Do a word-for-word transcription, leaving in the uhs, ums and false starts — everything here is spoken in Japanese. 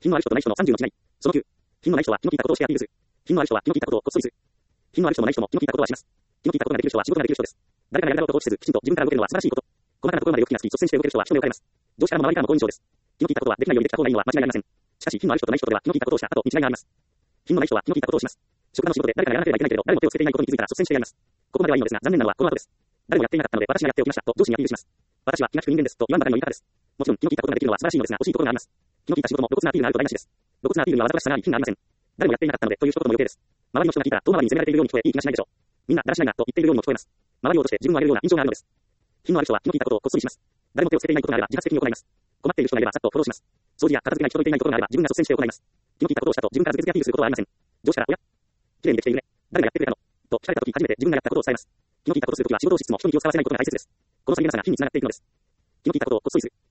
品のある人とない人のさんじゅうの違い。そのきゅう。品のない人は気の利いたことをしてやっているす。品のある人は気の利いたことをこっそりする。品のある人もない人も気の利いたことはします。気の利いたことができる人は仕事ができる人です。誰かがやりたいことをせず、きちんと自分から動けるのは素晴らしいこと。細かなところまでよく気がつき、率先して動ける人は人目を変えます。上司からも周りからも好印象です。気の利いたことはできないようにできた方がいいのは間違いありません。しかし、品のある人とない人とでは気の利いたことをした後に違いがあります。品のない人は気の利いたことをします。職場の仕事で誰かがやらなければいけないけれど、誰も手をつけていないことに気づいたら率先してやります。ここまではいいのですが、残念なのはこの後です。誰もやっていなかったので私がやっておきましたと上司にアピールします。私は気が利く人間ですと言わんばかりの言い方です。もちろん気の利いたことができるのは素晴らしいのですが、惜しいところがあります。気の利いた仕事も露骨なアピールがあると台無しです。露骨なアピールにはわざとらしさがあり、品がありません。誰もやっていなかったのでという一言も余計です。周りの人が聞いたら遠回りに責められているように聞こえ、いい気がしないでしょう。みんなだらしないなと言っているようにも聞こえます。周りを落として自分を上げるような印象があるのです。品のある人は気の利いたことをこっそりします。誰も手をつけていないことがあれば自発的に行います。困っている人がいればさっとフォローします。掃除や片付けが行き届いていないところがあれば自分が率先して行います。気の利いたことをしたと自分からズケズケアピールすることはありません。上司から、おや、綺麗にできているね。誰がやってくれたのと聞かれたとき初めて自分がやったことを伝えます。気の利いたことをするときは仕事をしつつも人に気を使わせないことが大切です。この際皆さんが火につながっていくのです。気の利いたことをこっそりする。